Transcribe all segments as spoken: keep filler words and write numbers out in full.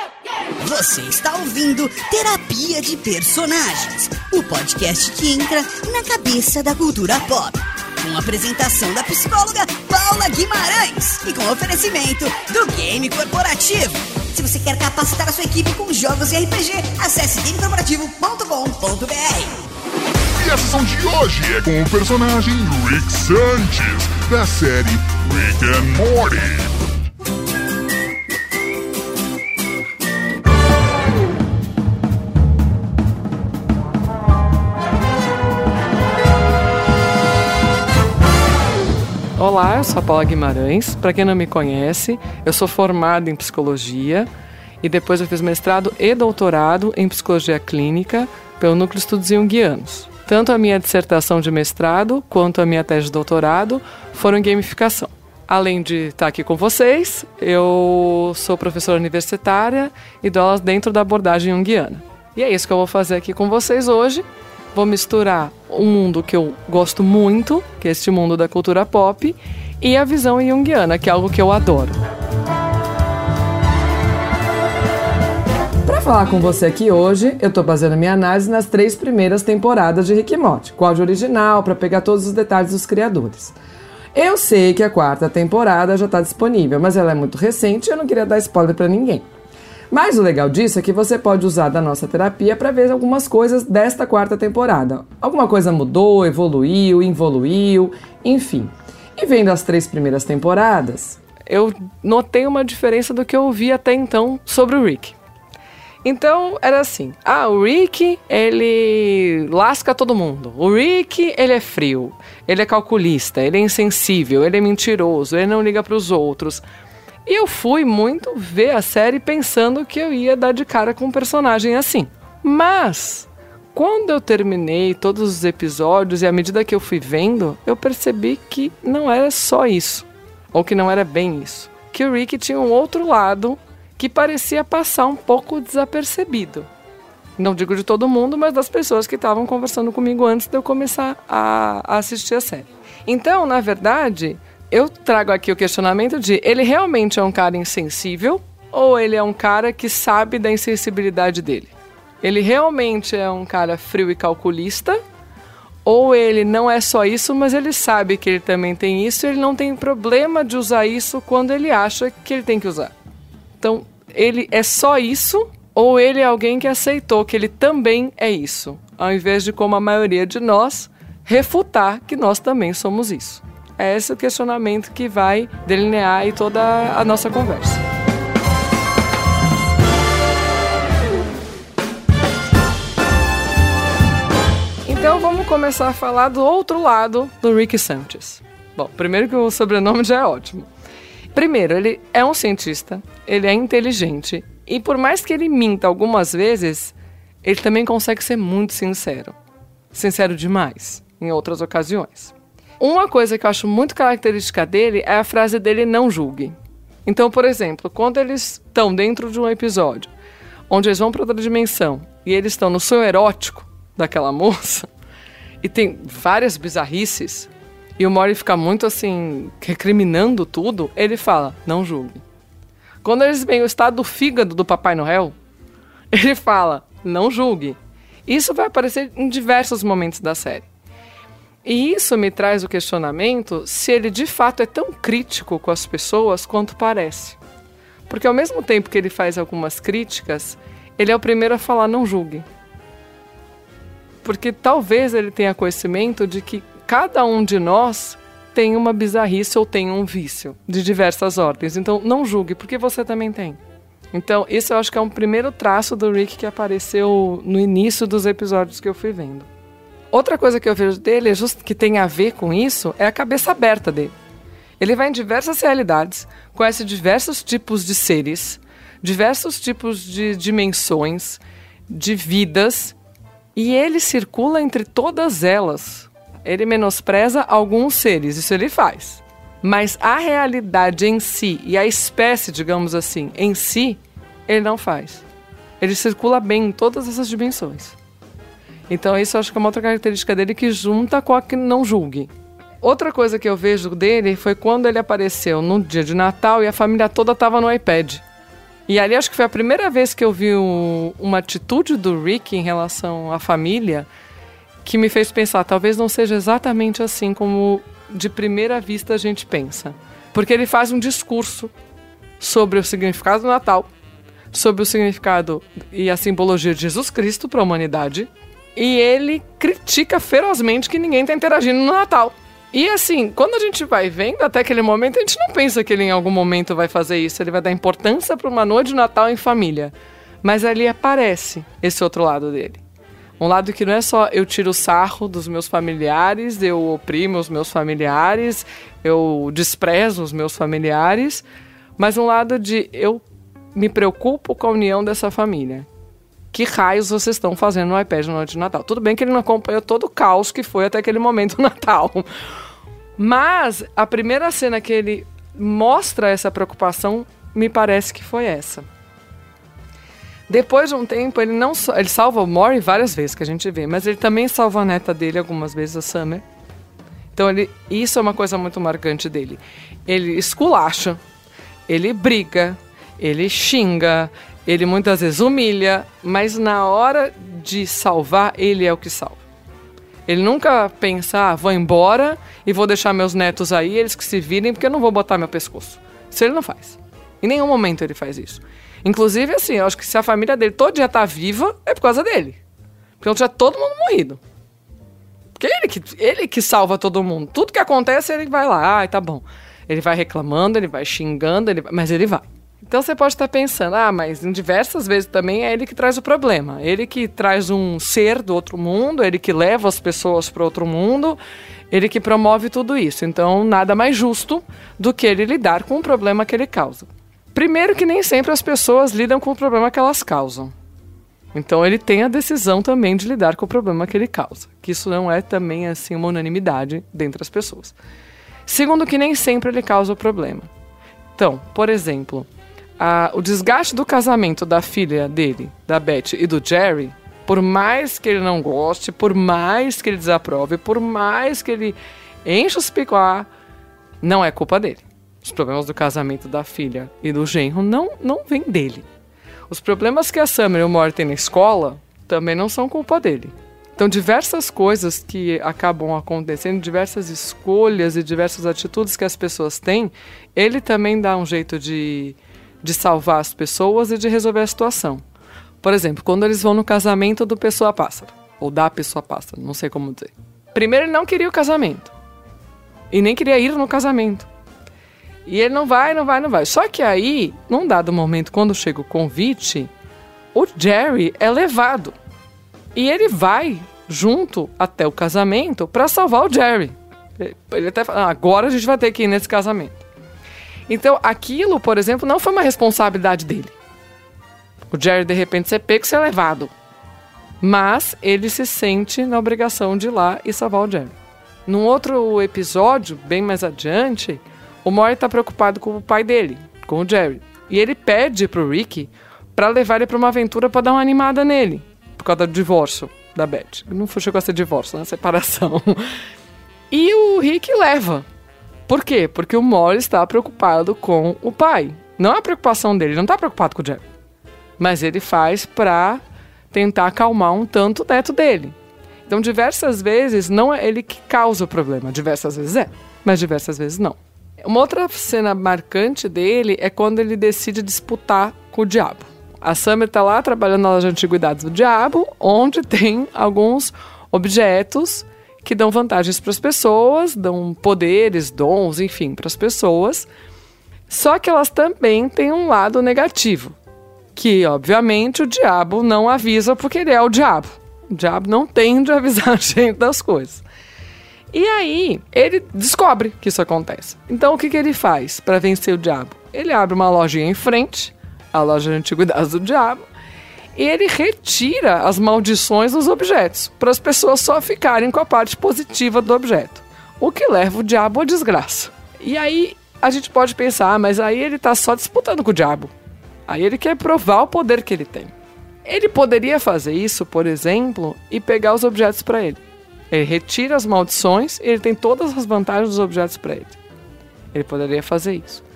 Você está ouvindo Terapia de Personagens, o podcast que entra na cabeça da cultura pop. Com a apresentação da psicóloga Paula Guimarães e com oferecimento do Game Corporativo. Se você quer capacitar a sua equipe com jogos e R P G, acesse game corporativo ponto com ponto b r. E a sessão de hoje é com o personagem Rick Sanchez, da série Rick and Morty. Olá, eu sou a Paula Guimarães. Para quem não me conhece, eu sou formada em psicologia e depois eu fiz mestrado e doutorado em psicologia clínica pelo Núcleo de Estudos Jungianos. Tanto a minha dissertação de mestrado quanto a minha tese de doutorado foram em gamificação. Além de estar aqui com vocês, eu sou professora universitária e dou aulas dentro da abordagem junguiana. E é isso que eu vou fazer aqui com vocês hoje. Vou misturar um mundo que eu gosto muito, que é este mundo da cultura pop, e a visão junguiana, que é algo que eu adoro. Para falar com você aqui hoje, eu estou fazendo minha análise nas três primeiras temporadas de Rick e Morty, com áudio original, para pegar todos os detalhes dos criadores. Eu sei que a quarta temporada já está disponível, mas ela é muito recente e eu não queria dar spoiler para ninguém. Mas o legal disso é que você pode usar da nossa terapia para ver algumas coisas desta quarta temporada. Alguma coisa mudou, evoluiu, involuiu, enfim. E vendo as três primeiras temporadas, eu notei uma diferença do que eu ouvi até então sobre o Rick. Então, era assim, ah, o Rick, ele lasca todo mundo. O Rick, ele é frio, ele é calculista, ele é insensível, ele é mentiroso, ele não liga para os outros. E eu fui muito ver a série pensando que eu ia dar de cara com um personagem assim. Mas, quando eu terminei todos os episódios e à medida que eu fui vendo, eu percebi que não era só isso. Ou que não era bem isso. Que o Rick tinha um outro lado que parecia passar um pouco desapercebido. Não digo de todo mundo, mas das pessoas que estavam conversando comigo antes de eu começar a, a assistir a série. Então, na verdade, eu trago aqui o questionamento de ele realmente é um cara insensível ou ele é um cara que sabe da insensibilidade dele? Ele realmente é um cara frio e calculista ou ele não é só isso, mas ele sabe que ele também tem isso e ele não tem problema de usar isso quando ele acha que ele tem que usar? Então, ele é só isso ou ele é alguém que aceitou que ele também é isso, ao invés de, como a maioria de nós, refutar que nós também somos isso? É esse o questionamento que vai delinear aí toda a nossa conversa. Então vamos começar a falar do outro lado do Rick Sanchez. Bom, primeiro que o sobrenome já é ótimo. Primeiro, ele é um cientista, ele é inteligente e por mais que ele minta algumas vezes, ele também consegue ser muito sincero. Sincero demais, em outras ocasiões. Uma coisa que eu acho muito característica dele é a frase dele não julgue. Então, por exemplo, quando eles estão dentro de um episódio onde eles vão para outra dimensão e eles estão no sonho erótico daquela moça e tem várias bizarrices e o Morty fica muito assim, recriminando tudo, ele fala, não julgue. Quando eles veem o estado do fígado do Papai Noel, ele fala, não julgue. Isso vai aparecer em diversos momentos da série. E isso me traz o questionamento se ele de fato é tão crítico com as pessoas quanto parece. Porque ao mesmo tempo que ele faz algumas críticas, ele é o primeiro a falar não julgue. Porque talvez ele tenha conhecimento de que cada um de nós tem uma bizarrice ou tem um vício de diversas ordens. Então não julgue, porque você também tem. Então isso eu acho que é um primeiro traço do Rick que apareceu no início dos episódios que eu fui vendo. Outra coisa que eu vejo dele, é just, que tem a ver com isso, é a cabeça aberta dele. Ele vai em diversas realidades, conhece diversos tipos de seres, diversos tipos de dimensões, de vidas, e ele circula entre todas elas. Ele menospreza alguns seres, isso ele faz. Mas a realidade em si, e a espécie, digamos assim, em si, ele não faz. Ele circula bem em todas essas dimensões. Então isso eu acho que é uma outra característica dele que junta com a que não julgue. Outra coisa que eu vejo dele foi quando ele apareceu no dia de Natal e a família toda estava no iPad. E ali acho que foi a primeira vez que eu vi um, uma atitude do Rick em relação à família que me fez pensar, talvez não seja exatamente assim como de primeira vista a gente pensa. Porque ele faz um discurso sobre o significado do Natal, sobre o significado e a simbologia de Jesus Cristo para a humanidade, e ele critica ferozmente que ninguém está interagindo no Natal. E assim, quando a gente vai vendo até aquele momento, a gente não pensa que ele em algum momento vai fazer isso, ele vai dar importância para uma noite de Natal em família. Mas ali aparece esse outro lado dele. Um lado que não é só eu tiro o sarro dos meus familiares, eu oprimo os meus familiares, eu desprezo os meus familiares, mas um lado de eu me preocupo com a união dessa família. Que raios vocês estão fazendo no iPad na noite de Natal? Tudo bem que ele não acompanhou todo o caos que foi até aquele momento do Natal. Mas a primeira cena que ele mostra essa preocupação, me parece que foi essa. Depois de um tempo, ele não ele salva o Maury várias vezes, que a gente vê, mas ele também salva a neta dele algumas vezes, a Summer. Então, ele, isso é uma coisa muito marcante dele. Ele esculacha, ele briga, ele xinga, ele muitas vezes humilha, mas na hora de salvar, ele é o que salva. Ele nunca pensa, ah, vou embora e vou deixar meus netos aí, eles que se virem, porque eu não vou botar meu pescoço. Isso ele não faz. Em nenhum momento ele faz isso. Inclusive, assim, eu acho que se a família dele todo dia tá viva, é por causa dele. Porque já todo mundo morrido. Porque ele que, ele que salva todo mundo. Tudo que acontece, ele vai lá, ai, tá bom. Ele vai reclamando, ele vai xingando, ele vai, mas ele vai. Então você pode estar pensando, ah, mas em diversas vezes também é ele que traz o problema. Ele que traz um ser do outro mundo, ele que leva as pessoas para outro mundo, ele que promove tudo isso. Então nada mais justo do que ele lidar com o problema que ele causa. Primeiro que nem sempre as pessoas lidam com o problema que elas causam. Então ele tem a decisão também de lidar com o problema que ele causa. Que isso não é também assim uma unanimidade dentre as pessoas. Segundo que nem sempre ele causa o problema. Então, por exemplo, a, o desgaste do casamento da filha dele, da Beth e do Jerry, por mais que ele não goste, por mais que ele desaprove, por mais que ele enche os picuá, não é culpa dele. Os problemas do casamento da filha e do genro não, não vêm dele. Os problemas que a Summer e o Maury têm na escola também não são culpa dele. Então, diversas coisas que acabam acontecendo, diversas escolhas e diversas atitudes que as pessoas têm, ele também dá um jeito de, de salvar as pessoas e de resolver a situação. Por exemplo, quando eles vão no casamento do Pessoa-Pássaro, ou da Pessoa-Pássaro, não sei como dizer. Primeiro, ele não queria o casamento. E nem queria ir no casamento. E ele não vai, não vai, não vai. Só que aí, num dado momento, quando chega o convite, o Jerry é levado. E ele vai junto até o casamento para salvar o Jerry. Ele até fala, ah, agora a gente vai ter que ir nesse casamento. Então, aquilo, por exemplo, não foi uma responsabilidade dele. O Jerry, de repente, ser pego e ser levado. Mas ele se sente na obrigação de ir lá e salvar o Jerry. Num outro episódio, bem mais adiante, o Maury está preocupado com o pai dele, com o Jerry. E ele pede pro Rick para levar ele para uma aventura para dar uma animada nele. Por causa do divórcio da Beth. Não chegou a ser divórcio, né? Separação. E o Rick leva. Por quê? Porque o Maury está preocupado com o pai. Não é a preocupação dele, ele não está preocupado com o Jerry. Mas ele faz para tentar acalmar um tanto o neto dele. Então, diversas vezes, não é ele que causa o problema. Diversas vezes é, mas diversas vezes não. Uma outra cena marcante dele é quando ele decide disputar com o diabo. A Summer está lá trabalhando na loja de antiguidades do diabo, onde tem alguns objetos que dão vantagens para as pessoas, dão poderes, dons, enfim, para as pessoas. Só que elas também têm um lado negativo, que, obviamente, o diabo não avisa porque ele é o diabo. O diabo não tem de avisar a gente das coisas. E aí, ele descobre que isso acontece. Então, o que, que ele faz para vencer o diabo? Ele abre uma lojinha em frente, a loja de antiguidades do diabo, e ele retira as maldições dos objetos, para as pessoas só ficarem com a parte positiva do objeto, o que leva o diabo à desgraça. E aí, a gente pode pensar, ah, mas aí ele está só disputando com o diabo. Aí ele quer provar o poder que ele tem. Ele poderia fazer isso, por exemplo, e pegar os objetos para ele. Ele retira as maldições e ele tem todas as vantagens dos objetos para ele. Ele poderia fazer isso.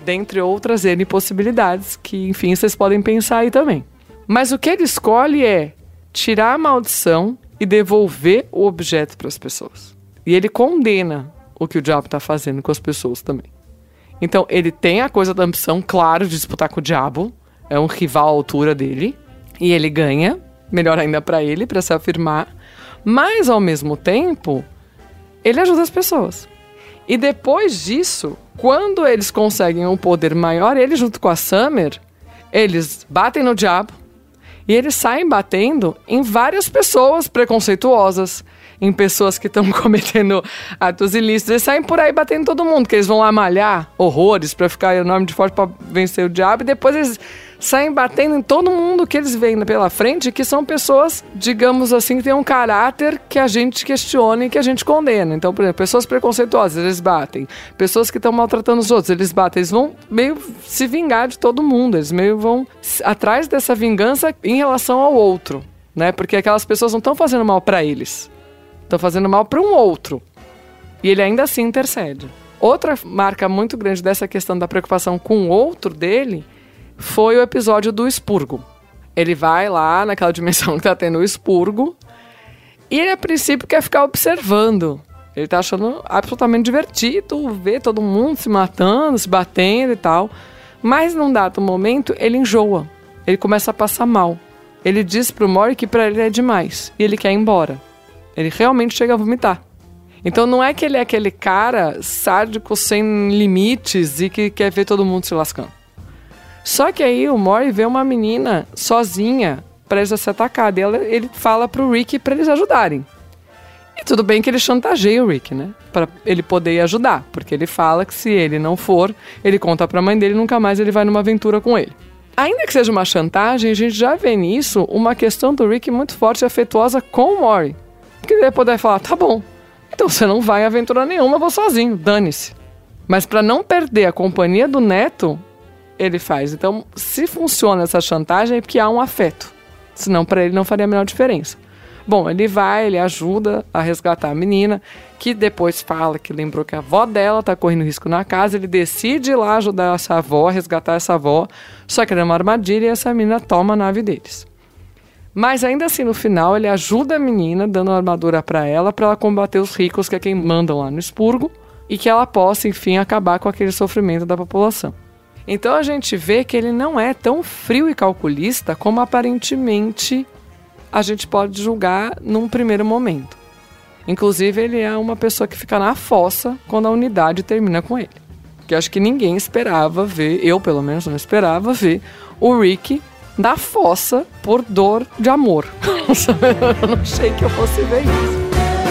dentre outras N possibilidades, que, enfim, vocês podem pensar aí também. Mas o que ele escolhe é tirar a maldição e devolver o objeto para as pessoas. E ele condena o que o diabo está fazendo com as pessoas também. Então, ele tem a coisa da ambição, claro, de disputar com o diabo. É um rival à altura dele. E ele ganha, melhor ainda para ele, para se afirmar. Mas, ao mesmo tempo, ele ajuda as pessoas. E depois disso, quando eles conseguem um poder maior, ele junto com a Summer, eles batem no diabo e eles saem batendo em várias pessoas preconceituosas, em pessoas que estão cometendo atos ilícitos. Eles saem por aí batendo em todo mundo, que eles vão lá malhar horrores pra ficar enorme de forte pra vencer o diabo, e depois eles saem batendo em todo mundo que eles veem pela frente, que são pessoas, digamos assim, que têm um caráter que a gente questiona e que a gente condena. Então, por exemplo, pessoas preconceituosas, eles batem. Pessoas que estão maltratando os outros, eles batem. Eles vão meio se vingar de todo mundo, eles meio vão atrás dessa vingança em relação ao outro, né? Porque aquelas pessoas não estão fazendo mal pra eles, estão fazendo mal para um outro. E ele ainda assim intercede. Outra marca muito grande dessa questão da preocupação com o outro dele foi o episódio do expurgo. Ele vai lá naquela dimensão que tá tendo o expurgo e ele, a princípio, quer ficar observando. Ele tá achando absolutamente divertido ver todo mundo se matando, se batendo e tal. Mas, num dado momento, ele enjoa. Ele começa a passar mal. Ele diz pro Maury que pra ele é demais e ele quer ir embora. Ele realmente chega a vomitar. Então não é que ele é aquele cara sádico sem limites e que quer ver todo mundo se lascando. Só que aí o Maury vê uma menina sozinha prestes a ser atacada. E ela, ele fala pro Rick pra eles ajudarem. E tudo bem que ele chantageia o Rick, né? Pra ele poder ajudar. Porque ele fala que se ele não for, ele conta pra mãe dele e nunca mais ele vai numa aventura com ele. Ainda que seja uma chantagem, a gente já vê nisso uma questão do Rick muito forte e afetuosa com o Maury. Porque ele vai poder falar, tá bom, então você não vai em aventura nenhuma, eu vou sozinho, dane-se. Mas para não perder a companhia do neto, ele faz. Então, se funciona essa chantagem, é porque há um afeto. Senão, para ele não faria a menor diferença. Bom, ele vai, ele ajuda a resgatar a menina, que depois fala que lembrou que a avó dela tá correndo risco na casa. Ele decide ir lá ajudar essa avó, resgatar essa avó. Só que era uma armadilha e essa menina toma a nave deles. Mas ainda assim, no final, ele ajuda a menina, dando uma armadura para ela, para ela combater os ricos, que é quem mandam lá no expurgo, e que ela possa, enfim, acabar com aquele sofrimento da população. Então a gente vê que ele não é tão frio e calculista como aparentemente a gente pode julgar num primeiro momento. Inclusive, ele é uma pessoa que fica na fossa quando a unidade termina com ele. Que acho que ninguém esperava ver, eu pelo menos não esperava ver, o Rick da fossa por dor de amor. Eu não achei que eu fosse ver isso.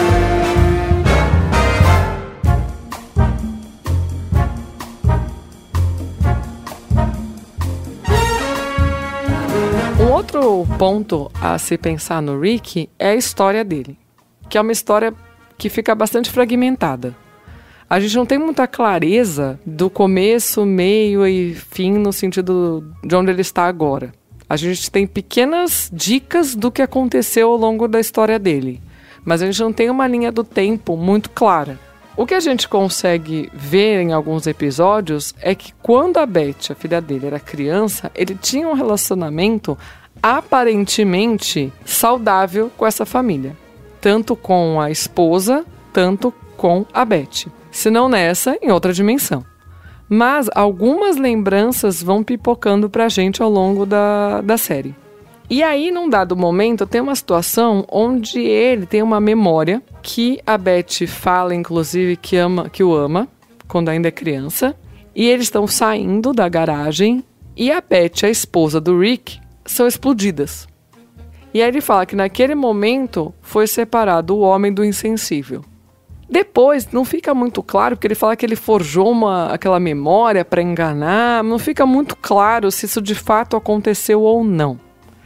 Um outro ponto a se pensar no Rick é a história dele, que é uma história que fica bastante fragmentada. A gente não tem muita clareza do começo, meio e fim no sentido de onde ele está agora. A gente tem pequenas dicas do que aconteceu ao longo da história dele, mas a gente não tem uma linha do tempo muito clara. O que a gente consegue ver em alguns episódios é que quando a Beth, a filha dele, era criança, ele tinha um relacionamento aparentemente saudável com essa família. Tanto com a esposa, tanto com a Beth. Se não nessa, em outra dimensão. Mas algumas lembranças vão pipocando pra gente ao longo da, da série. E aí, num dado momento, tem uma situação onde ele tem uma memória que a Beth fala, inclusive, que, ama, que o ama, quando ainda é criança. E eles estão saindo da garagem e a Beth, a esposa do Rick, são explodidas. E aí ele fala que naquele momento foi separado o homem do insensível. Depois, não fica muito claro, porque ele fala que ele forjou uma, aquela memória para enganar. Não fica muito claro se isso de fato aconteceu ou não.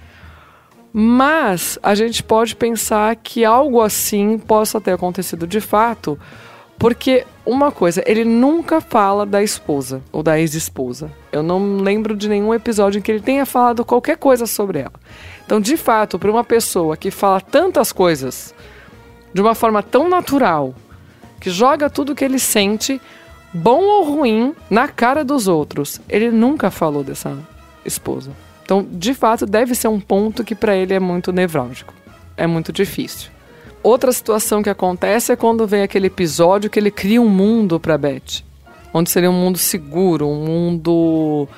Mas a gente pode pensar que algo assim possa ter acontecido de fato, porque uma coisa, ele nunca fala da esposa ou da ex-esposa. Eu não lembro de nenhum episódio em que ele tenha falado qualquer coisa sobre ela. Então, de fato, para uma pessoa que fala tantas coisas de uma forma tão natural, que joga tudo que ele sente, bom ou ruim, na cara dos outros. Ele nunca falou dessa esposa. Então, de fato, deve ser um ponto que para ele é muito nevrálgico. É muito difícil. Outra situação que acontece é quando vem aquele episódio que ele cria um mundo para Beth. Onde seria um mundo seguro, um mundo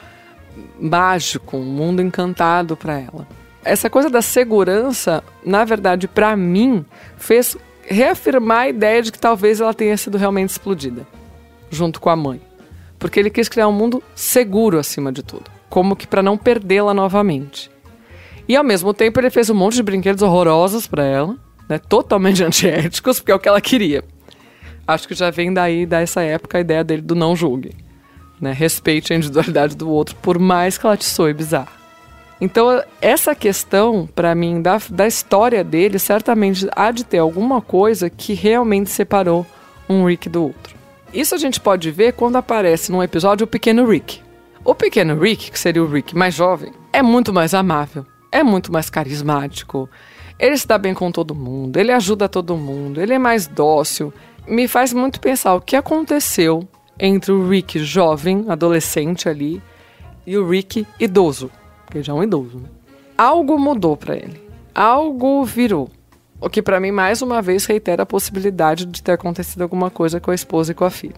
mágico, um mundo encantado para ela. Essa coisa da segurança, na verdade, para mim, fez reafirmar a ideia de que talvez ela tenha sido realmente explodida, junto com a mãe. Porque ele quis criar um mundo seguro acima de tudo, como que para não perdê-la novamente. E ao mesmo tempo ele fez um monte de brinquedos horrorosos para ela, né, totalmente antiéticos, porque é o que ela queria. Acho que já vem daí, dessa época, a ideia dele do não julgue. Né, respeite a individualidade do outro, por mais que ela te soe bizarra. Então, essa questão, para mim, da, da história dele, certamente há de ter alguma coisa que realmente separou um Rick do outro. Isso a gente pode ver quando aparece num episódio o pequeno Rick. O pequeno Rick, que seria o Rick mais jovem, é muito mais amável, é muito mais carismático, ele se dá bem com todo mundo, ele ajuda todo mundo, ele é mais dócil. Me faz muito pensar o que aconteceu entre o Rick jovem, adolescente ali, e o Rick idoso, porque já é um idoso, né? Algo mudou para ele, algo virou. O que para mim, mais uma vez, reitera a possibilidade de ter acontecido alguma coisa com a esposa e com a filha.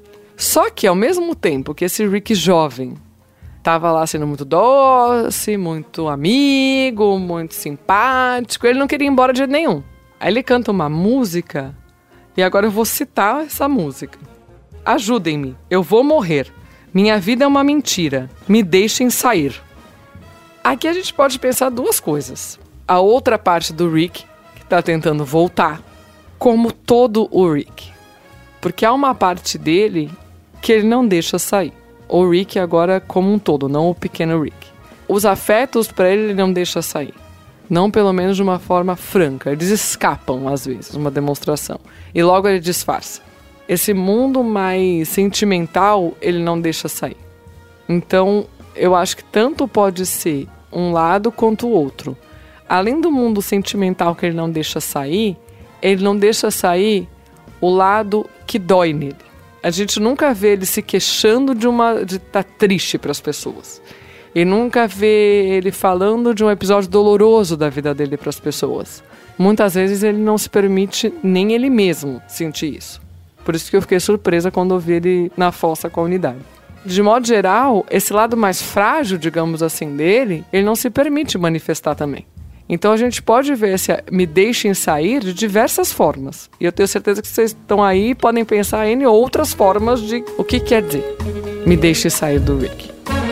Só que, ao mesmo tempo que esse Rick jovem estava lá sendo muito doce, muito amigo, muito simpático, ele não queria ir embora de jeito nenhum. Aí ele canta uma música, e agora eu vou citar essa música. Ajudem-me, eu vou morrer. Minha vida é uma mentira. Me deixem sair. Aqui a gente pode pensar duas coisas. A outra parte do Rick, que está tentando voltar, como todo o Rick. Porque há uma parte dele que ele não deixa sair. O Rick agora como um todo, não o pequeno Rick. Os afetos para ele ele não deixa sair. Não pelo menos de uma forma franca. Eles escapam às vezes, uma demonstração. E logo ele disfarça. Esse mundo mais sentimental ele não deixa sair. Então eu acho que tanto pode ser um lado quanto o outro. Além do mundo sentimental que ele não deixa sair, ele não deixa sair o lado que dói nele. A gente nunca vê ele se queixando de uma de estar triste para as pessoas. E nunca vê ele falando de um episódio doloroso da vida dele para as pessoas. Muitas vezes ele não se permite nem ele mesmo sentir isso. Por isso que eu fiquei surpresa quando eu vi ele na fossa com a unidade. De modo geral, esse lado mais frágil, digamos assim, dele, ele não se permite manifestar também. Então a gente pode ver esse me deixem sair de diversas formas. E eu tenho certeza que vocês estão aí e podem pensar em outras formas de o que quer dizer. Me deixe sair do Rick.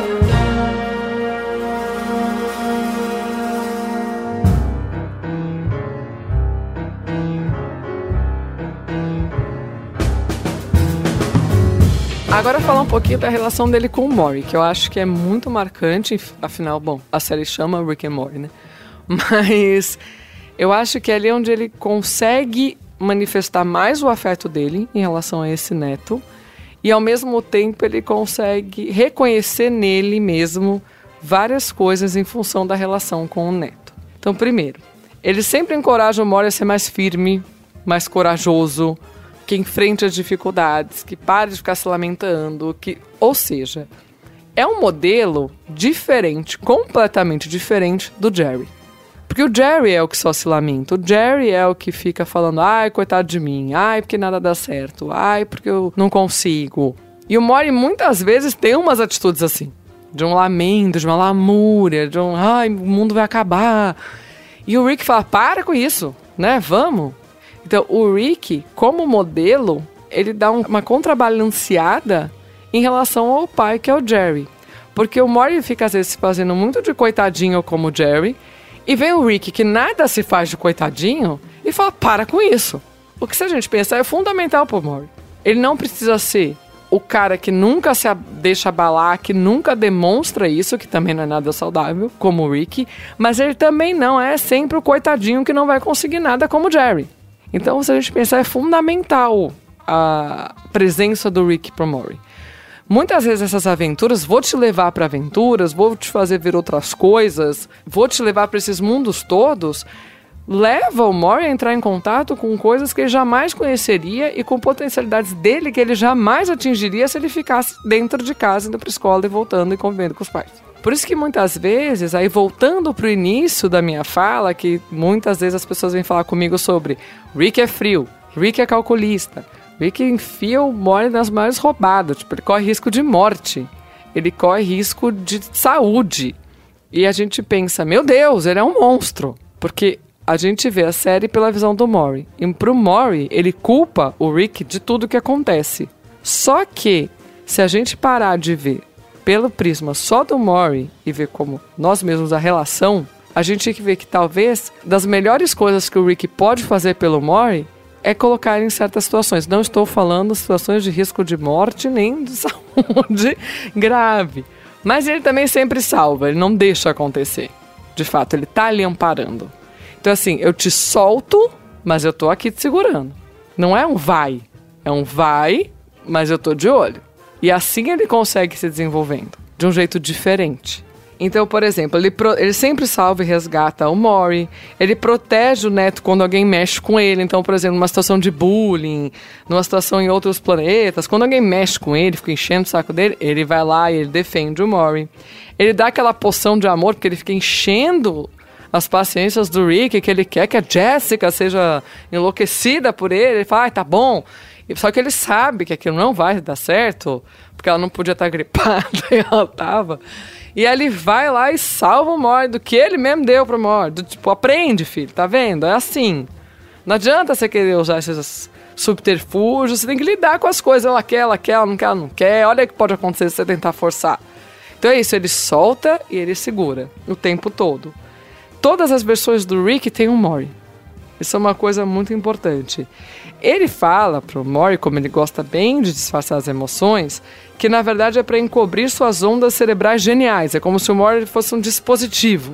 Agora falar um pouquinho da relação dele com o Morty, que eu acho que é muito marcante. Afinal, bom, a série chama Rick and Morty, né? Mas eu acho que é ali onde ele consegue manifestar mais o afeto dele em relação a esse neto. E ao mesmo tempo ele consegue reconhecer nele mesmo várias coisas em função da relação com o neto. Então, primeiro, ele sempre encoraja o Morty a ser mais firme, mais corajoso, que enfrente as dificuldades, que pare de ficar se lamentando, que, ou seja, é um modelo diferente, completamente diferente do Jerry. Porque o Jerry é o que só se lamenta, o Jerry é o que fica falando, ai, coitado de mim, ai, porque nada dá certo, ai, porque eu não consigo. E o Morty muitas vezes tem umas atitudes assim, de um lamento, de uma lamúria, de um, ai, o mundo vai acabar. E o Rick fala, para com isso, né, vamos. Então, o Rick, como modelo, ele dá um, uma contrabalanceada em relação ao pai, que é o Jerry. Porque o Morty fica, às vezes, fazendo muito de coitadinho como o Jerry, e vem o Rick, que nada se faz de coitadinho, e fala, para com isso. O que, se a gente pensar, é fundamental pro Morty. Ele não precisa ser o cara que nunca se deixa abalar, que nunca demonstra isso, que também não é nada saudável, como o Rick, mas ele também não é sempre o coitadinho que não vai conseguir nada como o Jerry. Então, se a gente pensar, é fundamental a presença do Rick pro Morty. Muitas vezes essas aventuras, vou te levar para aventuras, vou te fazer ver outras coisas, vou te levar para esses mundos todos, leva o Maury a entrar em contato com coisas que ele jamais conheceria e com potencialidades dele que ele jamais atingiria se ele ficasse dentro de casa, indo para a escola e voltando e convivendo com os pais. Por isso que muitas vezes, aí voltando para o início da minha fala, que muitas vezes as pessoas vêm falar comigo sobre Rick é frio, Rick é calculista, Rick enfia o Maury nas maiores roubadas, tipo, ele corre risco de morte, ele corre risco de saúde. E a gente pensa, meu Deus, ele é um monstro, porque a gente vê a série pela visão do Maury. E pro Maury, ele culpa o Rick de tudo que acontece. Só que, se a gente parar de ver pelo prisma só do Maury e ver como nós mesmos a relação, a gente tem que ver que talvez das melhores coisas que o Rick pode fazer pelo Maury é colocar em certas situações. Não estou falando situações de risco de morte nem de saúde grave. Mas ele também sempre salva, ele não deixa acontecer. De fato, ele tá ali amparando. Então assim, eu te solto, mas eu tô aqui te segurando. Não é um vai, é um vai, mas eu tô de olho. E assim ele consegue se desenvolvendo, de um jeito diferente. Então, por exemplo, ele, pro, ele sempre salva e resgata o Maury, ele protege o neto quando alguém mexe com ele. Então, por exemplo, numa situação de bullying, numa situação em outros planetas, quando alguém mexe com ele, fica enchendo o saco dele, ele vai lá e ele defende o Maury. Ele dá aquela poção de amor, porque ele fica enchendo as paciências do Rick, que ele quer que a Jessica seja enlouquecida por ele. Ele fala, ah, tá bom. Só que ele sabe que aquilo não vai dar certo, porque ela não podia estar gripada e ela estava. E aí ele vai lá e salva o Maury do que ele mesmo deu pro Maury. Do, tipo, aprende, filho, tá vendo? É assim. Não adianta você querer usar esses subterfúgios, você tem que lidar com as coisas. Ela quer, ela quer, ela não quer, ela não quer. Olha o que pode acontecer se você tentar forçar. Então é isso, ele solta e ele segura o tempo todo. Todas as versões do Rick tem um Maury. Isso é uma coisa muito importante. Ele fala pro Maury, como ele gosta bem de disfarçar as emoções, que na verdade é para encobrir suas ondas cerebrais geniais. É como se o Maury fosse um dispositivo.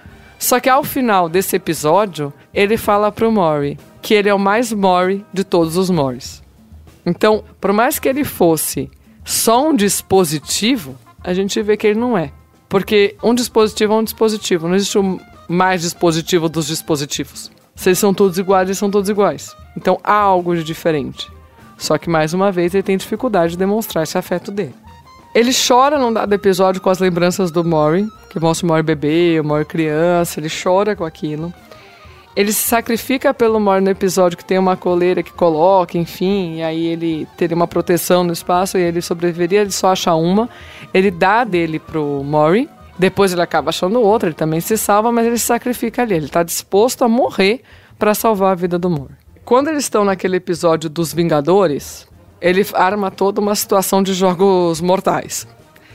Só que ao final desse episódio, ele fala pro Maury que ele é o mais Maury de todos os Maurys. Então, por mais que ele fosse só um dispositivo, a gente vê que ele não é. Porque um dispositivo é um dispositivo. Não existe um mais dispositivo dos dispositivos. Se eles são todos iguais, eles são todos iguais. Então há algo de diferente. Só que, mais uma vez, ele tem dificuldade de demonstrar esse afeto dele. Ele chora num dado episódio com as lembranças do Maury, que mostra o Maury bebê, o Maury criança, ele chora com aquilo. Ele se sacrifica pelo Maury no episódio que tem uma coleira que coloca, enfim, e aí ele teria uma proteção no espaço e ele sobreviveria, ele só acha uma. Ele dá dele pro Maury. Depois ele acaba achando outra, ele também se salva, mas ele se sacrifica ali. Ele está disposto a morrer para salvar a vida do Maury. Quando eles estão naquele episódio dos Vingadores, ele arma toda uma situação de jogos mortais.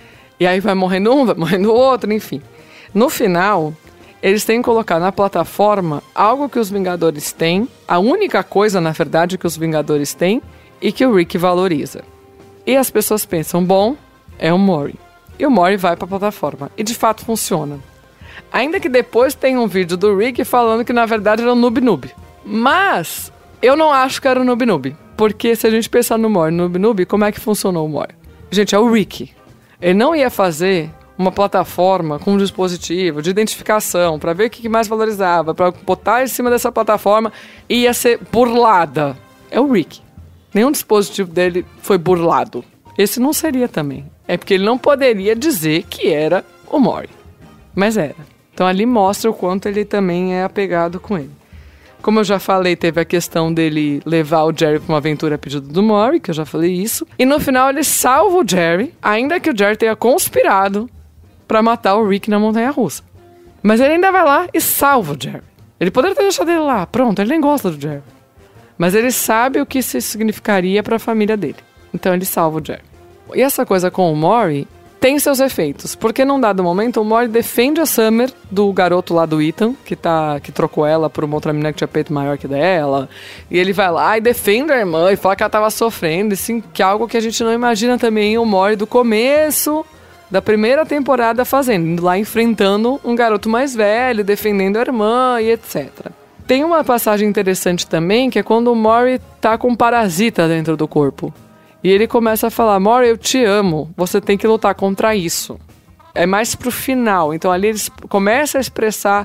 E aí vai morrendo um, vai morrendo outro, enfim. No final, eles têm que colocar na plataforma algo que os Vingadores têm, a única coisa, na verdade, que os Vingadores têm e que o Rick valoriza. E as pessoas pensam, bom, é o Maury. E o Maury vai para a plataforma. E de fato funciona. Ainda que depois tenha um vídeo do Rick falando que na verdade era o Noob Noob. Mas eu não acho que era o Noob Noob. Porque se a gente pensar no Maury, no Noob Noob, como é que funcionou o Maury? Gente, é o Rick. Ele não ia fazer uma plataforma com um dispositivo de identificação para ver o que mais valorizava, para botar em cima dessa plataforma e ia ser burlada. É o Rick. Nenhum dispositivo dele foi burlado. Esse não seria também. É porque ele não poderia dizer que era o Maury. Mas era. Então ali mostra o quanto ele também é apegado com ele. Como eu já falei, teve a questão dele levar o Jerry para uma aventura a pedido do Maury, que eu já falei isso. E no final ele salva o Jerry, ainda que o Jerry tenha conspirado para matar o Rick na montanha-russa. Mas ele ainda vai lá e salva o Jerry. Ele poderia ter deixado ele lá, pronto, ele nem gosta do Jerry. Mas ele sabe o que isso significaria para a família dele. Então ele salva o Jerry. E essa coisa com o Maury tem seus efeitos, porque num dado momento o Maury defende a Summer do garoto lá do Ethan, que, tá, que trocou ela por uma outra menina que tinha peito maior que dela, e ele vai lá e defende a irmã e fala que ela tava sofrendo, assim, que é algo que a gente não imagina também o Maury do começo da primeira temporada fazendo, indo lá enfrentando um garoto mais velho, defendendo a irmã e etcétera. Tem uma passagem interessante também, que é quando o Maury tá com um parasita dentro do corpo. E ele começa a falar, Maury, eu te amo, você tem que lutar contra isso. É mais pro final, então ali ele começa a expressar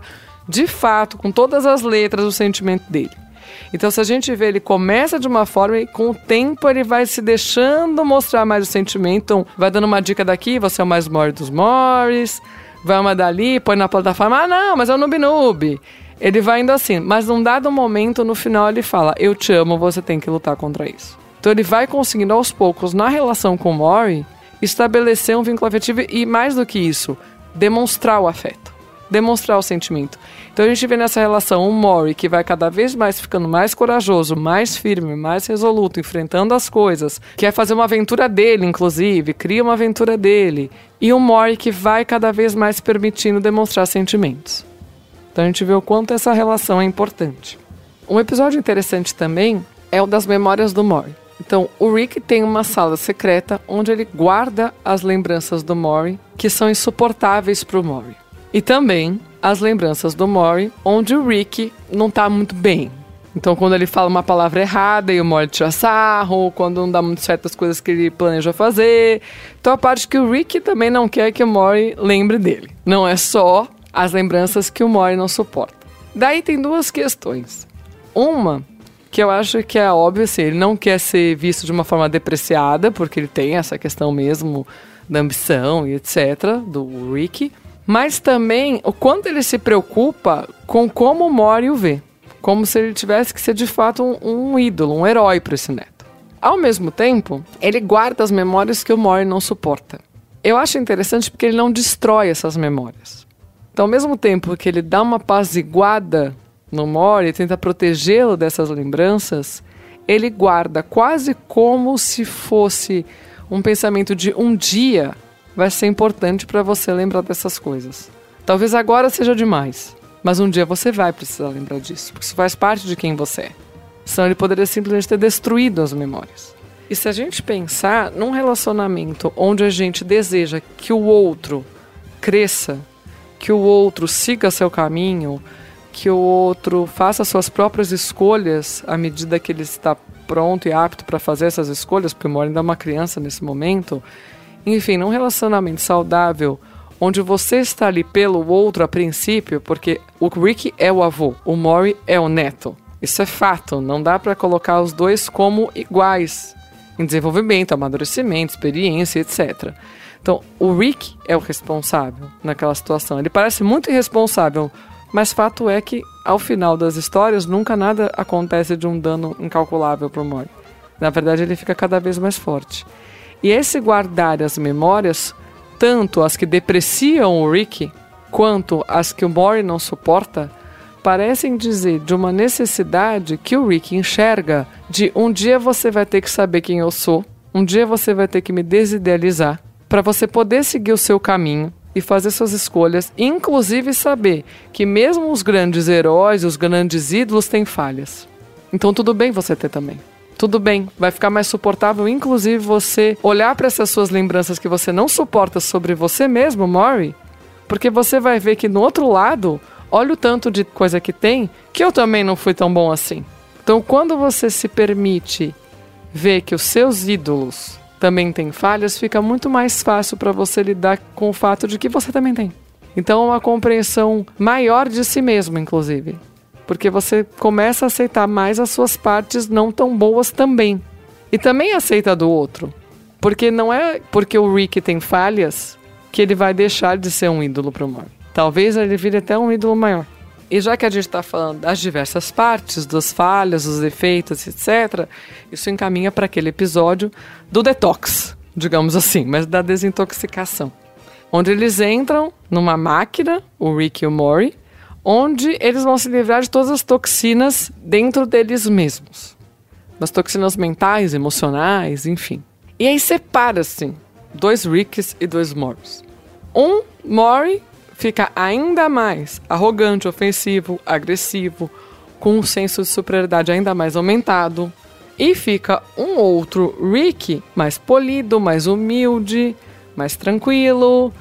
de fato, com todas as letras, o sentimento dele. Então, se a gente vê, ele começa de uma forma e com o tempo ele vai se deixando mostrar mais o sentimento. Então, vai dando uma dica daqui, você é o mais Mori dos Moris, vai uma dali, põe na plataforma, ah não, mas é o Noob Noob. Ele vai indo assim, mas num dado momento, no final ele fala, eu te amo, você tem que lutar contra isso. Então ele vai conseguindo aos poucos, na relação com o Mori, estabelecer um vínculo afetivo e mais do que isso, demonstrar o afeto. Demonstrar o sentimento. Então a gente vê nessa relação um Mori que vai cada vez mais ficando mais corajoso, mais firme, mais resoluto, enfrentando as coisas, quer fazer uma aventura dele, inclusive, cria uma aventura dele, e um Mori que vai cada vez mais permitindo demonstrar sentimentos. Então a gente vê o quanto essa relação é importante. Um episódio interessante também é o das memórias do Mori. Então o Rick tem uma sala secreta onde ele guarda as lembranças do Mori que são insuportáveis para o Mori. E também as lembranças do Mori, onde o Rick não tá muito bem. Então, quando ele fala uma palavra errada e o Mori tira sarro, quando não dá muito certo as coisas que ele planeja fazer. Então, a parte que o Rick também não quer que o Mori lembre dele. Não é só as lembranças que o Mori não suporta. Daí tem duas questões. Uma, que eu acho que é óbvio, assim, ele não quer ser visto de uma forma depreciada, porque ele tem essa questão mesmo da ambição e etcétera, do Rick. Mas também o quanto ele se preocupa com como o Mori o vê. Como se ele tivesse que ser de fato um, um ídolo, um herói para esse neto. Ao mesmo tempo, ele guarda as memórias que o Mori não suporta. Eu acho interessante porque ele não destrói essas memórias. Então, ao mesmo tempo que ele dá uma apaziguada no Mori e tenta protegê-lo dessas lembranças, ele guarda quase como se fosse um pensamento de um dia vai ser importante para você lembrar dessas coisas. Talvez agora seja demais, mas um dia você vai precisar lembrar disso, porque isso faz parte de quem você é. Senão ele poderia simplesmente ter destruído as memórias. E se a gente pensar num relacionamento onde a gente deseja que o outro cresça, que o outro siga seu caminho, que o outro faça suas próprias escolhas à medida que ele está pronto e apto para fazer essas escolhas, porque o Mori ainda é uma criança nesse momento. Enfim, num relacionamento saudável, onde você está ali pelo outro a princípio, porque o Rick é o avô, o Mori é o neto. Isso é fato, não dá para colocar os dois como iguais em desenvolvimento, amadurecimento, experiência, etcétera. Então, o Rick é o responsável naquela situação. Ele parece muito irresponsável, mas fato é que, ao final das histórias, nunca nada acontece de um dano incalculável para o Mori. Na verdade, ele fica cada vez mais forte. E esse guardar as memórias, tanto as que depreciam o Rick, quanto as que o Mori não suporta, parecem dizer de uma necessidade que o Rick enxerga de um dia você vai ter que saber quem eu sou, um dia você vai ter que me desidealizar, para você poder seguir o seu caminho e fazer suas escolhas, inclusive saber que mesmo os grandes heróis, os grandes ídolos têm falhas. Então tudo bem você ter também. Tudo bem, vai ficar mais suportável, inclusive, você olhar para essas suas lembranças que você não suporta sobre você mesmo, Mori, porque você vai ver que no outro lado, olha o tanto de coisa que tem, que eu também não fui tão bom assim. Então, quando você se permite ver que os seus ídolos também têm falhas, fica muito mais fácil para você lidar com o fato de que você também tem. Então, é uma compreensão maior de si mesmo, inclusive. Porque você começa a aceitar mais as suas partes não tão boas também. E também aceita do outro. Porque não é porque o Rick tem falhas que ele vai deixar de ser um ídolo para o Mori. Talvez ele vire até um ídolo maior. E já que a gente está falando das diversas partes, das falhas, dos defeitos, etcétera, isso encaminha para aquele episódio do detox, digamos assim, mas da desintoxicação. Onde eles entram numa máquina, o Rick e o Mori, onde eles vão se livrar de todas as toxinas dentro deles mesmos. Das toxinas mentais, emocionais, enfim. E aí separa-se dois Ricks e dois Moris. Um Mori fica ainda mais arrogante, ofensivo, agressivo, com um senso de superioridade ainda mais aumentado. E fica um outro Rick mais polido, mais humilde, mais tranquilo,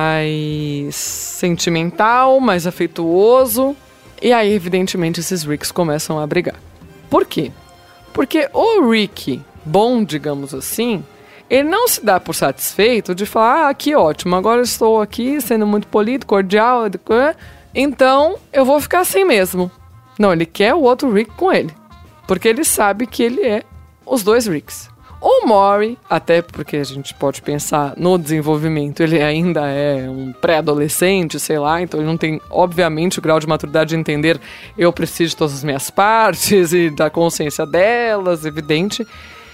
mais sentimental, mais afetuoso. E aí, evidentemente, esses Ricks começam a brigar. Por quê? Porque o Rick bom, digamos assim, ele não se dá por satisfeito de falar, ah, que ótimo, agora eu estou aqui sendo muito polido, cordial, Então, eu vou ficar assim mesmo. Não, ele quer o outro Rick com ele. Porque ele sabe que ele é os dois Ricks. O Maury, até porque a gente pode pensar no desenvolvimento, ele ainda é um pré-adolescente, sei lá, então ele não tem, obviamente, o grau de maturidade de entender eu preciso de todas as minhas partes e da consciência delas, evidente.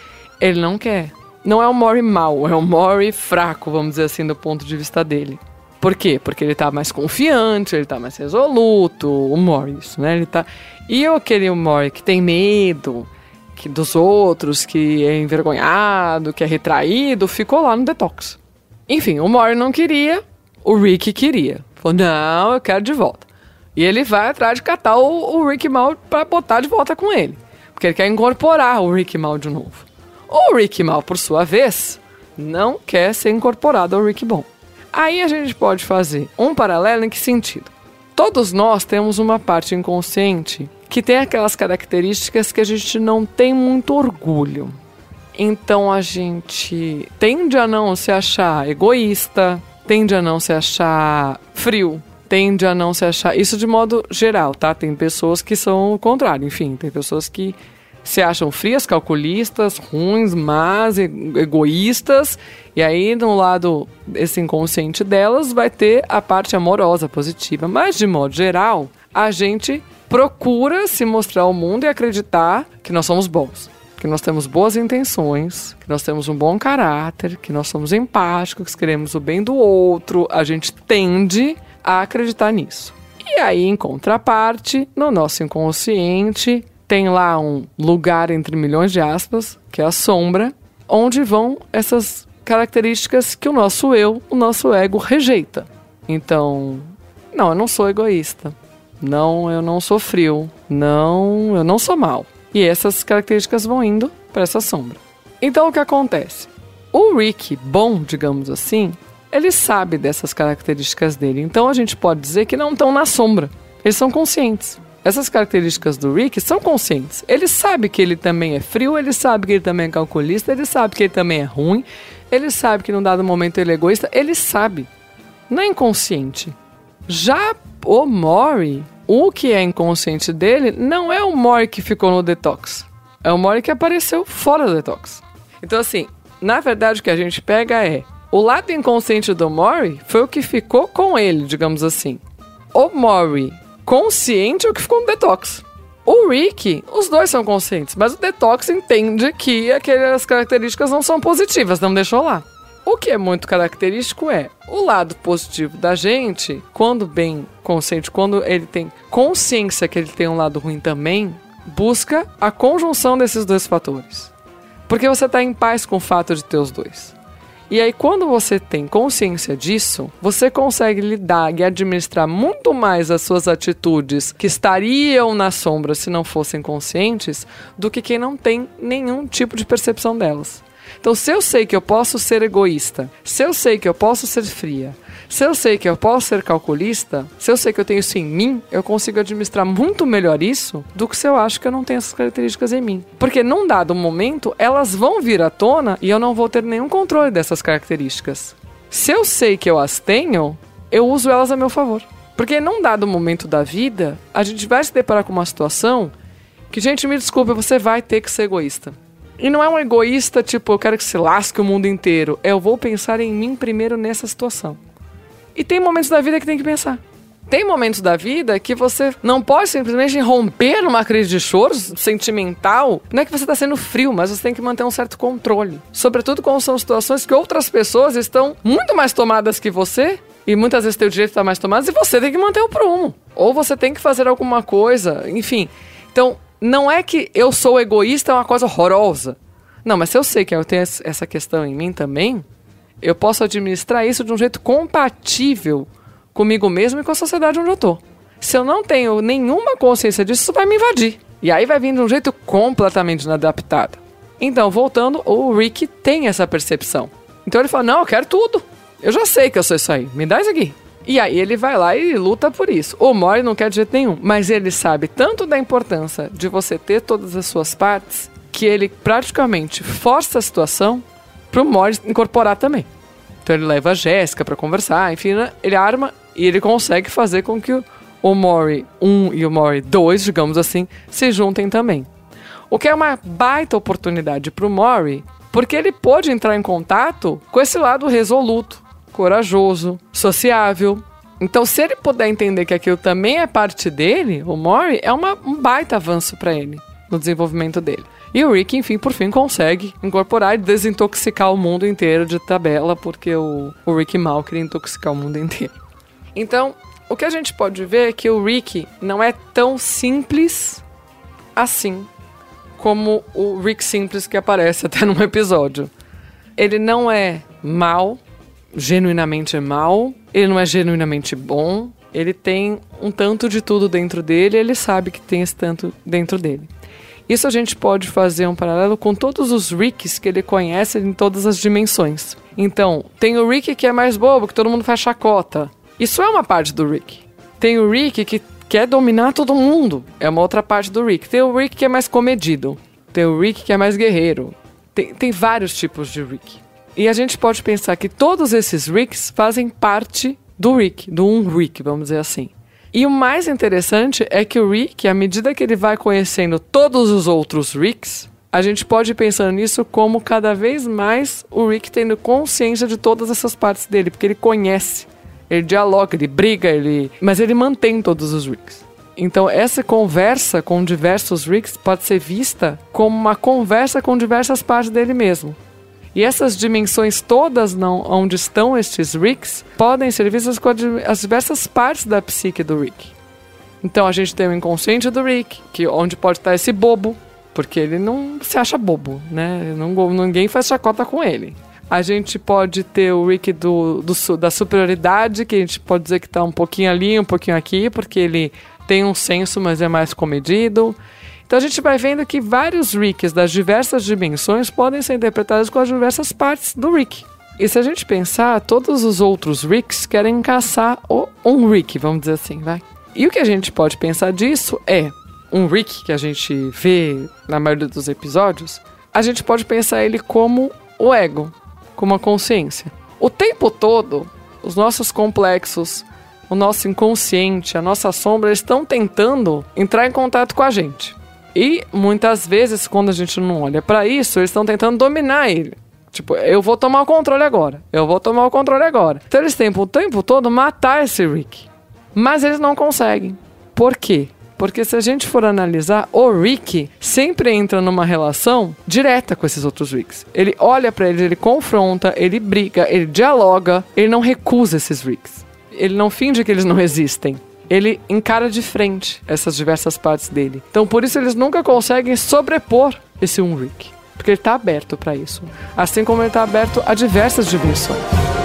Ele não quer. Não é o Maury mau, é o Maury fraco, vamos dizer assim, do ponto de vista dele. Por quê? Porque ele tá mais confiante, ele tá mais resoluto, o Maury, isso, né? Ele tá... E aquele Maury que tem medo... Que dos outros, que é envergonhado, que é retraído, ficou lá no detox. Enfim, o Maury não queria, o Rick queria. Falou, não, eu quero de volta. E ele vai atrás de catar o, o Rick mal pra botar de volta com ele. Porque ele quer incorporar o Rick mal de novo. O Rick mal, por sua vez, não quer ser incorporado ao Rick bom. Aí a gente pode fazer um paralelo em que sentido? Todos nós temos uma parte inconsciente que tem aquelas características que a gente não tem muito orgulho. Então a gente tende a não se achar egoísta, tende a não se achar frio, tende a não se achar... Isso de modo geral, tá? Tem pessoas que são o contrário, enfim, tem pessoas que se acham frias, calculistas, ruins, más, egoístas, e aí no lado esse inconsciente delas vai ter a parte amorosa, positiva, mas de modo geral, a gente procura se mostrar ao mundo e acreditar que nós somos bons, que nós temos boas intenções, que nós temos um bom caráter, que nós somos empáticos, que queremos o bem do outro, a gente tende a acreditar nisso. E aí, em contraparte, no nosso inconsciente, tem lá um lugar entre milhões de aspas, que é a sombra, onde vão essas características que o nosso eu, o nosso ego rejeita. Então, não, eu não sou egoísta. Não, eu não sou frio. Não, eu não sou mal. E essas características vão indo para essa sombra. Então, o que acontece? O Rick bom, digamos assim, ele sabe dessas características dele. Então, a gente pode dizer que não estão na sombra. Eles são conscientes. Essas características do Rick são conscientes. Ele sabe que ele também é frio, ele sabe que ele também é calculista, ele sabe que ele também é ruim, ele sabe que num dado momento ele é egoísta, ele sabe. Não é inconsciente. Já o Maury, o que é inconsciente dele, não é o Maury que ficou no detox. É o Maury que apareceu fora do detox. Então, assim, na verdade o que a gente pega é... O lado inconsciente do Maury foi o que ficou com ele, digamos assim. O Maury consciente é o que ficou no detox. O Rick, os dois são conscientes, mas o detox entende que aquelas características não são positivas, não deixou lá. O que é muito característico é o lado positivo da gente, quando bem consciente, quando ele tem consciência que ele tem um lado ruim também, busca a conjunção desses dois fatores. Porque você está em paz com o fato de ter os dois. E aí, quando você tem consciência disso, você consegue lidar e administrar muito mais as suas atitudes que estariam na sombra se não fossem conscientes, do que quem não tem nenhum tipo de percepção delas. Então, se eu sei que eu posso ser egoísta, se eu sei que eu posso ser fria, se eu sei que eu posso ser calculista, se eu sei que eu tenho isso em mim, eu consigo administrar muito melhor isso do que se eu acho que eu não tenho essas características em mim. Porque num dado momento, elas vão vir à tona e eu não vou ter nenhum controle dessas características. Se eu sei que eu as tenho, eu uso elas a meu favor. Porque num dado momento da vida, a gente vai se deparar com uma situação que, gente, me desculpe, você vai ter que ser egoísta. E não é um egoísta, tipo, eu quero que se lasque o mundo inteiro. Eu vou pensar em mim primeiro nessa situação. E tem momentos da vida que tem que pensar. Tem momentos da vida que você não pode simplesmente romper uma crise de choro sentimental. Não é que você está sendo frio, mas você tem que manter um certo controle. Sobretudo quando são situações que outras pessoas estão muito mais tomadas que você. E muitas vezes tem o direito de estar mais tomadas e você tem que manter o prumo. Ou você tem que fazer alguma coisa, enfim. Então... Não é que eu sou egoísta, é uma coisa horrorosa. Não, mas se eu sei que eu tenho essa questão em mim também, eu posso administrar isso de um jeito compatível comigo mesmo e com a sociedade onde eu tô. Se eu não tenho nenhuma consciência disso, isso vai me invadir. E aí vai vir de um jeito completamente inadaptado. Então, voltando, o Rick tem essa percepção. Então ele fala, não, eu quero tudo. Eu já sei que eu sou isso aí, me dá isso aqui. E aí ele vai lá e luta por isso. O Maury não quer de jeito nenhum, mas ele sabe tanto da importância de você ter todas as suas partes, que ele praticamente força a situação pro Maury incorporar também. Então ele leva a Jéssica pra conversar, enfim, né? Ele arma e ele consegue fazer com que o, o Maury um e o Maury dois, digamos assim, se juntem também. O que é uma baita oportunidade para o Maury, porque ele pôde entrar em contato com esse lado resoluto, corajoso, sociável. Então, se ele puder entender que aquilo também é parte dele, o Maury é uma, um baita avanço para ele, no desenvolvimento dele. E o Rick, enfim, por fim, consegue incorporar e desintoxicar o mundo inteiro de tabela, porque o, o Rick mal queria intoxicar o mundo inteiro. Então, o que a gente pode ver é que o Rick não é tão simples assim como o Rick simples que aparece até num episódio. Ele não é mal, genuinamente mal, ele não é genuinamente bom, ele tem um tanto de tudo dentro dele, ele sabe que tem esse tanto dentro dele. Isso a gente pode fazer um paralelo com todos os Ricks que ele conhece em todas as dimensões. Então, tem o Rick que é mais bobo, que todo mundo faz chacota. Isso é uma parte do Rick. Tem o Rick que quer dominar todo mundo. É uma outra parte do Rick. Tem o Rick que é mais comedido. Tem o Rick que é mais guerreiro. Tem, tem vários tipos de Rick. E a gente pode pensar que todos esses Ricks fazem parte do Rick, do um Rick, vamos dizer assim. E o mais interessante é que o Rick, à medida que ele vai conhecendo todos os outros Ricks, a gente pode ir pensando nisso como cada vez mais o Rick tendo consciência de todas essas partes dele, porque ele conhece, ele dialoga, ele briga, ele... mas ele mantém todos os Ricks. Então essa conversa com diversos Ricks pode ser vista como uma conversa com diversas partes dele mesmo. E essas dimensões todas não, onde estão estes Ricks podem ser vistas com as diversas partes da psique do Rick. Então a gente tem o inconsciente do Rick, que onde pode estar esse bobo, porque ele não se acha bobo, né? Não, ninguém faz chacota com ele. A gente pode ter o Rick do, do, da superioridade, que a gente pode dizer que está um pouquinho ali, um pouquinho aqui, porque ele tem um senso, mas é mais comedido. Então a gente vai vendo que vários Ricks das diversas dimensões podem ser interpretados com as diversas partes do Rick. E se a gente pensar, todos os outros Ricks querem caçar o, um Rick, vamos dizer assim, vai. E o que a gente pode pensar disso é um Rick que a gente vê na maioria dos episódios, a gente pode pensar ele como o ego, como a consciência. O tempo todo, os nossos complexos, o nosso inconsciente, a nossa sombra estão tentando entrar em contato com a gente. E muitas vezes, quando a gente não olha pra isso, eles estão tentando dominar ele. Tipo, eu vou tomar o controle agora. Eu vou tomar o controle agora. Então eles tentam o tempo todo matar esse Rick. Mas eles não conseguem. Por quê? Porque se a gente for analisar, o Rick sempre entra numa relação direta com esses outros Ricks. Ele olha pra eles, ele confronta, ele briga, ele dialoga. Ele não recusa esses Ricks. Ele não finge que eles não existem. Ele encara de frente essas diversas partes dele. Então, por isso, eles nunca conseguem sobrepor esse um Rick. Porque ele está aberto para isso. Assim como ele está aberto a diversas dimensões.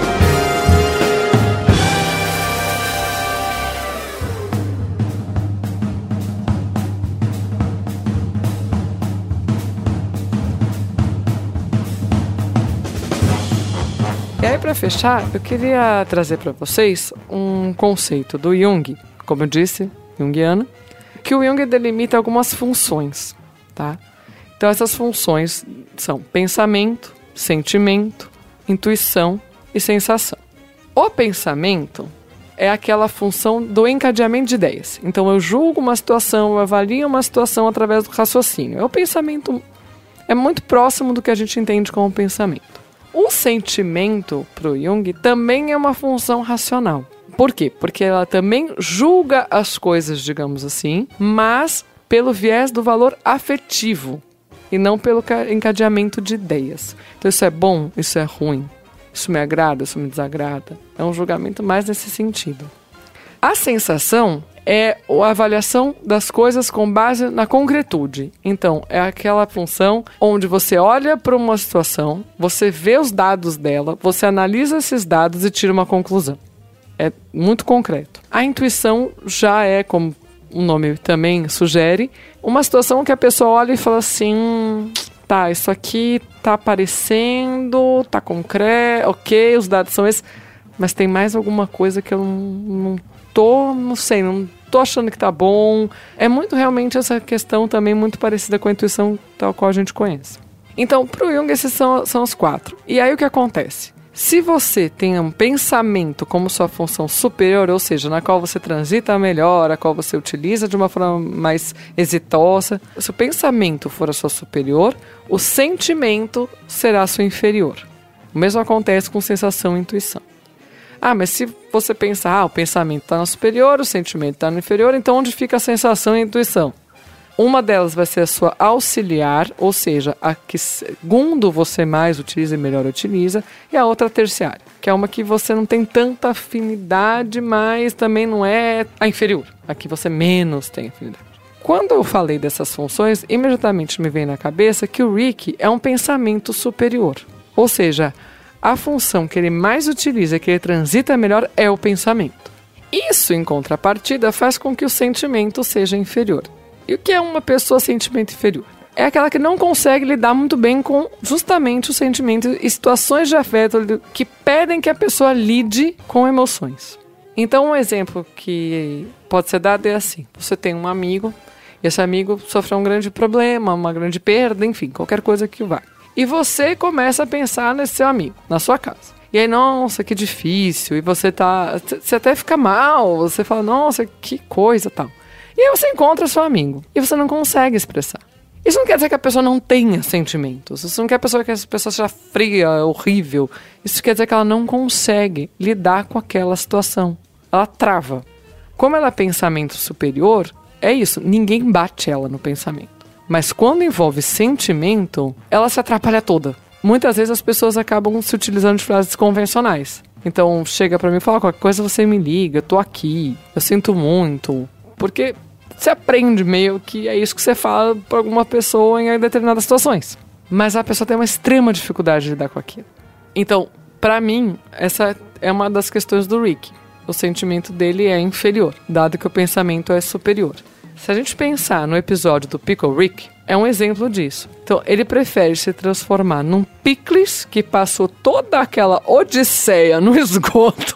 E aí, para fechar, eu queria trazer para vocês um conceito do Jung, como eu disse, junguiano, que o Jung delimita algumas funções, tá? Então essas funções são pensamento, sentimento, intuição e sensação. O pensamento é aquela função do encadeamento de ideias. Então eu julgo uma situação, eu avalio uma situação através do raciocínio. O pensamento é muito próximo do que a gente entende como pensamento. O sentimento, para o Jung, também é uma função racional. Por quê? Porque ela também julga as coisas, digamos assim, mas pelo viés do valor afetivo e não pelo encadeamento de ideias. Então isso é bom, isso é ruim, isso me agrada, isso me desagrada. É um julgamento mais nesse sentido. A sensação é a avaliação das coisas com base na concretude. Então, é aquela função onde você olha para uma situação, você vê os dados dela, você analisa esses dados e tira uma conclusão. É muito concreto. A intuição já é, como o nome também sugere, uma situação que a pessoa olha e fala assim, tá, isso aqui tá aparecendo, tá concreto, ok, os dados são esses, mas tem mais alguma coisa que eu não, não tô, não sei, não tô achando que tá bom. É muito realmente essa questão também muito parecida com a intuição tal qual a gente conhece. Então, pro Jung, esses são, são os quatro. E aí o que acontece? Se você tem um pensamento como sua função superior, ou seja, na qual você transita melhor, a qual você utiliza de uma forma mais exitosa, se o pensamento for a sua superior, o sentimento será a sua inferior. O mesmo acontece com sensação e intuição. Ah, mas se você pensar, ah, o pensamento está no superior, o sentimento está no inferior, então onde fica a sensação e a intuição? Uma delas vai ser a sua auxiliar, ou seja, a que segundo você mais utiliza e melhor utiliza, e a outra terciária, que é uma que você não tem tanta afinidade, mas também não é a inferior, a que você menos tem afinidade. Quando eu falei dessas funções, imediatamente me vem na cabeça que o Rick é um pensamento superior, ou seja, a função que ele mais utiliza, que ele transita melhor, é o pensamento. Isso, em contrapartida, faz com que o sentimento seja inferior. E o que é uma pessoa sentimento inferior? É aquela que não consegue lidar muito bem com justamente o sentimento e situações de afeto que pedem que a pessoa lide com emoções. Então, um exemplo que pode ser dado é assim. Você tem um amigo, e esse amigo sofreu um grande problema, uma grande perda, enfim, qualquer coisa que vá. E você começa a pensar nesse seu amigo, na sua casa. E aí, nossa, que difícil, e você tá... Você até fica mal, você fala, nossa, que coisa, tal. E aí você encontra seu amigo e você não consegue expressar. Isso não quer dizer que a pessoa não tenha sentimentos. Isso não quer dizer que a pessoa seja fria, horrível. Isso quer dizer que ela não consegue lidar com aquela situação. Ela trava. Como ela é pensamento superior, é isso. Ninguém bate ela no pensamento. Mas quando envolve sentimento, ela se atrapalha toda. Muitas vezes as pessoas acabam se utilizando de frases convencionais. Então chega pra mim e fala, qualquer coisa você me liga, eu tô aqui, eu sinto muito... Porque você aprende meio que é isso que você fala para alguma pessoa em determinadas situações. Mas a pessoa tem uma extrema dificuldade de lidar com aquilo. Então, para mim, essa é uma das questões do Rick. O sentimento dele é inferior, dado que o pensamento é superior. Se a gente pensar no episódio do Pickle Rick, é um exemplo disso. Então, ele prefere se transformar num picles que passou toda aquela odisseia no esgoto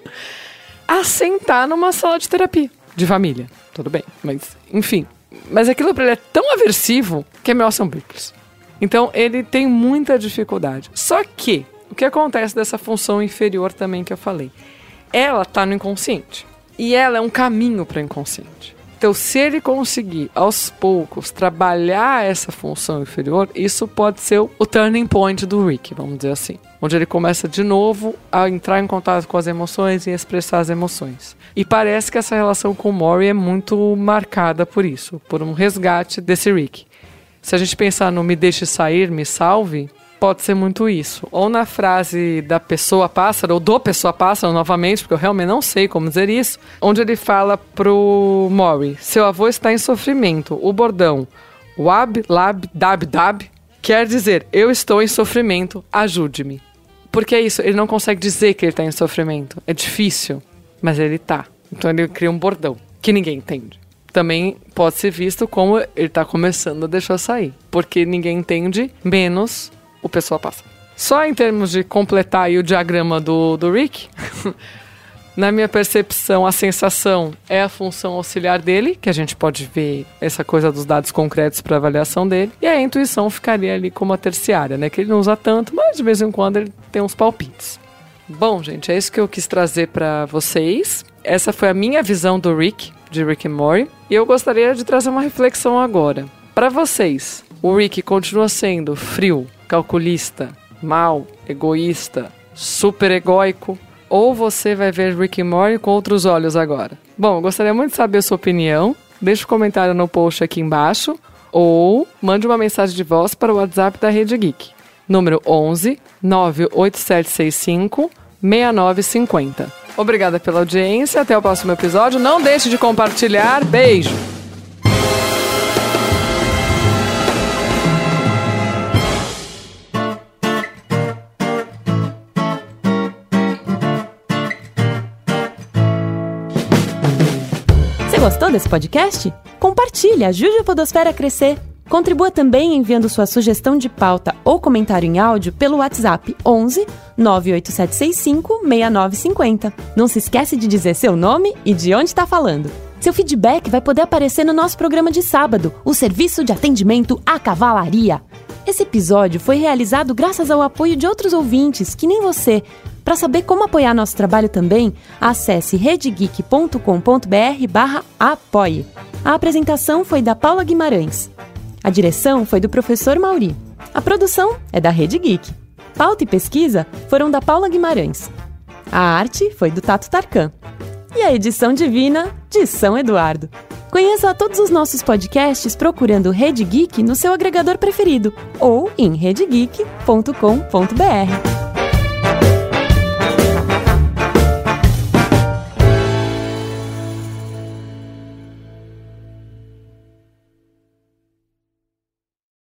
a sentar numa sala de terapia. De família, tudo bem, mas enfim. Mas aquilo pra ele é tão aversivo que é melhor ser um picles. Então ele tem muita dificuldade. Só que, o que acontece dessa função inferior também que eu falei? Ela tá no inconsciente. E ela é um caminho para o inconsciente. Então, se ele conseguir, aos poucos, trabalhar essa função inferior, isso pode ser o turning point do Rick, vamos dizer assim. Onde ele começa de novo a entrar em contato com as emoções e expressar as emoções. E parece que essa relação com o Maury é muito marcada por isso, por um resgate desse Rick. Se a gente pensar no me deixe sair, me salve, pode ser muito isso. Ou na frase da pessoa pássaro, ou do pessoa pássaro, novamente, porque eu realmente não sei como dizer isso, onde ele fala pro Maury, seu avô está em sofrimento. O bordão, wab, lab, dab, dab, quer dizer, eu estou em sofrimento, ajude-me. Porque é isso, ele não consegue dizer que ele está em sofrimento. É difícil, mas ele tá. Então ele cria um bordão, que ninguém entende. Também pode ser visto como ele está começando a deixar sair. Porque ninguém entende, menos o pessoa passa. Só em termos de completar aí o diagrama do, do Rick, na minha percepção, a sensação é a função auxiliar dele, que a gente pode ver essa coisa dos dados concretos para avaliação dele, e a intuição ficaria ali como a terciária, né? Que ele não usa tanto, mas de vez em quando ele tem uns palpites. Bom, gente, é isso que eu quis trazer para vocês. Essa foi a minha visão do Rick, de Rick and Morty, e eu gostaria de trazer uma reflexão agora. Para vocês, o Rick continua sendo frio, calculista, mau, egoísta, super egóico, ou você vai ver Rick and Morty com outros olhos agora? Bom, eu gostaria muito de saber a sua opinião. Deixe um comentário no post aqui embaixo, ou mande uma mensagem de voz para o WhatsApp da Rede Geek. Número onze, nove oito sete seis cinco, seis nove cinco zero. Obrigada pela audiência, até o próximo episódio. Não deixe de compartilhar. Beijo! Gostou desse podcast? Compartilhe, ajude a Podosfera a crescer. Contribua também enviando sua sugestão de pauta ou comentário em áudio pelo WhatsApp onze, nove oito sete seis cinco, seis nove cinco zero. Não se esquece de dizer seu nome e de onde está falando. Seu feedback vai poder aparecer no nosso programa de sábado, o Serviço de Atendimento à Cavalaria. Esse episódio foi realizado graças ao apoio de outros ouvintes, que nem você. Para saber como apoiar nosso trabalho também, acesse redegeek.com.br barra apoie. A apresentação foi da Paula Guimarães. A direção foi do professor Mauri. A produção é da Rede Geek. Pauta e pesquisa foram da Paula Guimarães. A arte foi do Tato Tarkan. E a edição divina de São Eduardo. Conheça todos os nossos podcasts procurando Rede Geek no seu agregador preferido ou em redegeek ponto com ponto br.